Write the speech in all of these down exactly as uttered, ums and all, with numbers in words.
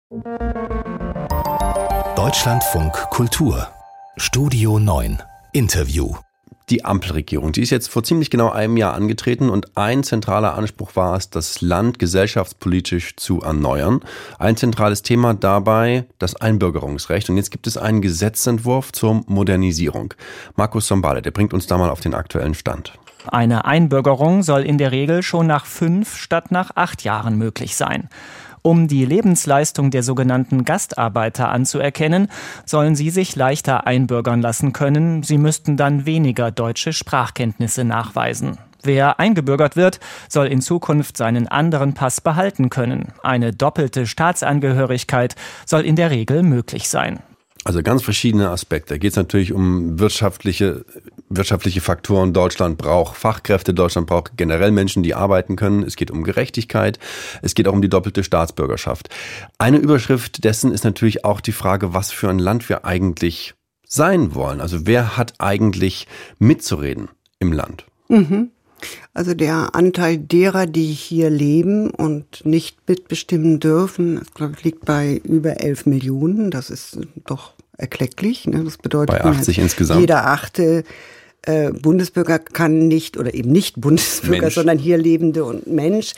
Deutschlandfunk Kultur Studio neun Interview. Die Ampelregierung, die ist jetzt vor ziemlich genau einem Jahr angetreten und ein zentraler Anspruch war es, das Land gesellschaftspolitisch zu erneuern. Ein zentrales Thema dabei das Einbürgerungsrecht. Und jetzt gibt es einen Gesetzentwurf zur Modernisierung. Markus Sombale, der bringt uns da mal auf den aktuellen Stand. Eine Einbürgerung soll in der Regel schon nach fünf statt nach acht Jahren möglich sein. Um die Lebensleistung der sogenannten Gastarbeiter anzuerkennen, sollen sie sich leichter einbürgern lassen können. Sie müssten dann weniger deutsche Sprachkenntnisse nachweisen. Wer eingebürgert wird, soll in Zukunft seinen anderen Pass behalten können. Eine doppelte Staatsangehörigkeit soll in der Regel möglich sein. Also ganz verschiedene Aspekte. Da geht es natürlich um wirtschaftliche, wirtschaftliche Faktoren. Deutschland braucht Fachkräfte, Deutschland braucht generell Menschen, die arbeiten können. Es geht um Gerechtigkeit, es geht auch um die doppelte Staatsbürgerschaft. Eine Überschrift dessen ist natürlich auch die Frage, was für ein Land wir eigentlich sein wollen. Also wer hat eigentlich mitzureden im Land? Mhm. Also der Anteil derer, die hier leben und nicht mitbestimmen dürfen, das, glaube ich, liegt bei über elf Millionen. Das ist doch erklecklich. Ne? Das bedeutet, bei achtzig halt, insgesamt. Jeder achte äh, Bundesbürger kann nicht, oder eben nicht Bundesbürger, Mensch. sondern hier lebende und Mensch,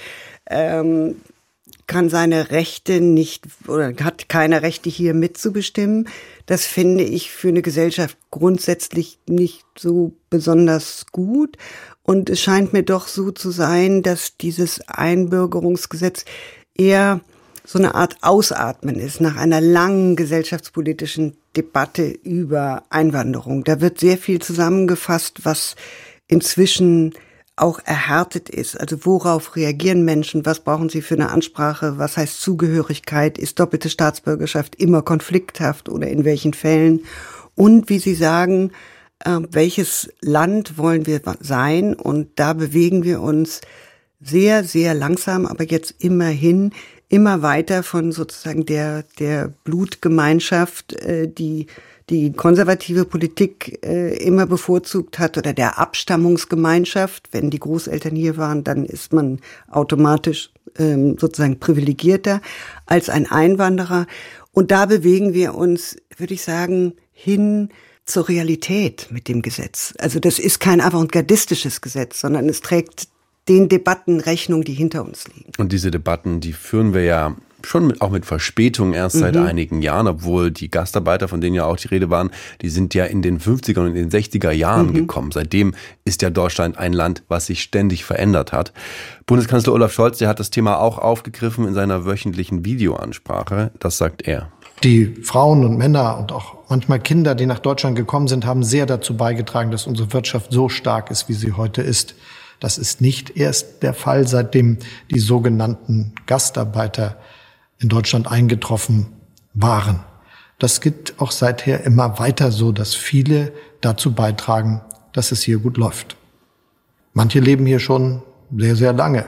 ähm, kann seine Rechte nicht oder hat keine Rechte hier mitzubestimmen. Das finde ich für eine Gesellschaft grundsätzlich nicht so besonders gut. Und es scheint mir doch so zu sein, dass dieses Einbürgerungsgesetz eher so eine Art Ausatmen ist nach einer langen gesellschaftspolitischen Debatte über Einwanderung. Da wird sehr viel zusammengefasst, was inzwischen auch erhärtet ist. Also worauf reagieren Menschen? Was brauchen sie für eine Ansprache? Was heißt Zugehörigkeit? Ist doppelte Staatsbürgerschaft immer konflikthaft oder in welchen Fällen? Und wie Sie sagen, äh, welches Land wollen wir sein? Und da bewegen wir uns sehr, sehr langsam, aber jetzt immerhin immer weiter von sozusagen der der Blutgemeinschaft, äh, die die konservative Politik äh, immer bevorzugt hat, oder der Abstammungsgemeinschaft. Wenn die Großeltern hier waren, dann ist man automatisch ähm, sozusagen privilegierter als ein Einwanderer. Und da bewegen wir uns, würde ich sagen, hin zur Realität mit dem Gesetz. Also das ist kein avantgardistisches Gesetz, sondern es trägt den Debatten Rechnung, die hinter uns liegen. Und diese Debatten, die führen wir ja schon mit, auch mit Verspätung erst seit mhm. einigen Jahren, obwohl die Gastarbeiter, von denen ja auch die Rede waren, die sind ja in den fünfziger und in den sechziger Jahren mhm. gekommen. Seitdem ist ja Deutschland ein Land, was sich ständig verändert hat. Bundeskanzler Olaf Scholz, der hat das Thema auch aufgegriffen in seiner wöchentlichen Videoansprache. Das sagt er. Die Frauen und Männer und auch manchmal Kinder, die nach Deutschland gekommen sind, haben sehr dazu beigetragen, dass unsere Wirtschaft so stark ist, wie sie heute ist. Das ist nicht erst der Fall, seitdem die sogenannten Gastarbeiter in Deutschland eingetroffen waren. Das geht auch seither immer weiter so, dass viele dazu beitragen, dass es hier gut läuft. Manche leben hier schon sehr, sehr lange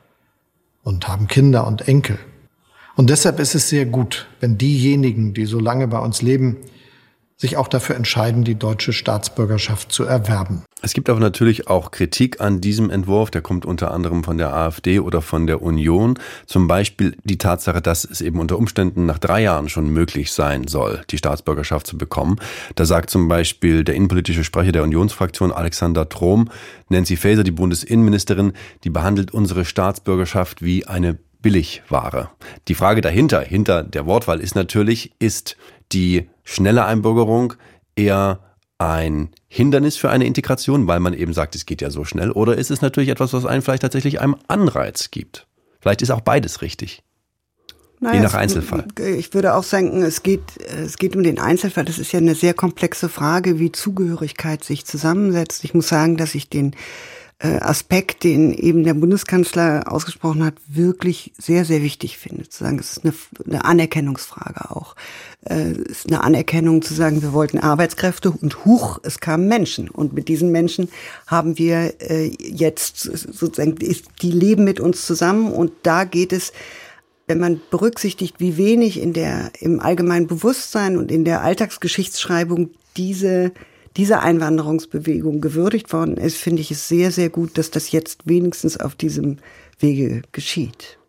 und haben Kinder und Enkel. Und deshalb ist es sehr gut, wenn diejenigen, die so lange bei uns leben, sich auch dafür entscheiden, die deutsche Staatsbürgerschaft zu erwerben. Es gibt aber natürlich auch Kritik an diesem Entwurf, der kommt unter anderem von der AfD oder von der Union. Zum Beispiel die Tatsache, dass es eben unter Umständen nach drei Jahren schon möglich sein soll, die Staatsbürgerschaft zu bekommen. Da sagt zum Beispiel der innenpolitische Sprecher der Unionsfraktion Alexander Trom, Nancy Faeser, die Bundesinnenministerin, die behandelt unsere Staatsbürgerschaft wie eine Billigware. Die Frage dahinter, hinter der Wortwahl ist natürlich, ist die schnelle Einbürgerung eher ein Hindernis für eine Integration, weil man eben sagt, es geht ja so schnell, oder ist es natürlich etwas, was einen vielleicht tatsächlich einem Anreiz gibt? Vielleicht ist auch beides richtig. Naja, je nach Einzelfall. Ich würde auch sagen, es geht, es geht um den Einzelfall. Das ist ja eine sehr komplexe Frage, wie Zugehörigkeit sich zusammensetzt. Ich muss sagen, dass ich den Aspekt, den eben der Bundeskanzler ausgesprochen hat, wirklich sehr, sehr wichtig finde. Zu sagen, es ist eine, eine Anerkennungsfrage auch. Es ist eine Anerkennung zu sagen, wir wollten Arbeitskräfte und huch, es kamen Menschen. Und mit diesen Menschen haben wir jetzt sozusagen, die leben mit uns zusammen. Und da geht es, wenn man berücksichtigt, wie wenig in der, im allgemeinen Bewusstsein und in der Alltagsgeschichtsschreibung diese diese Einwanderungsbewegung gewürdigt worden ist, finde ich es sehr, sehr gut, dass das jetzt wenigstens auf diesem Wege geschieht.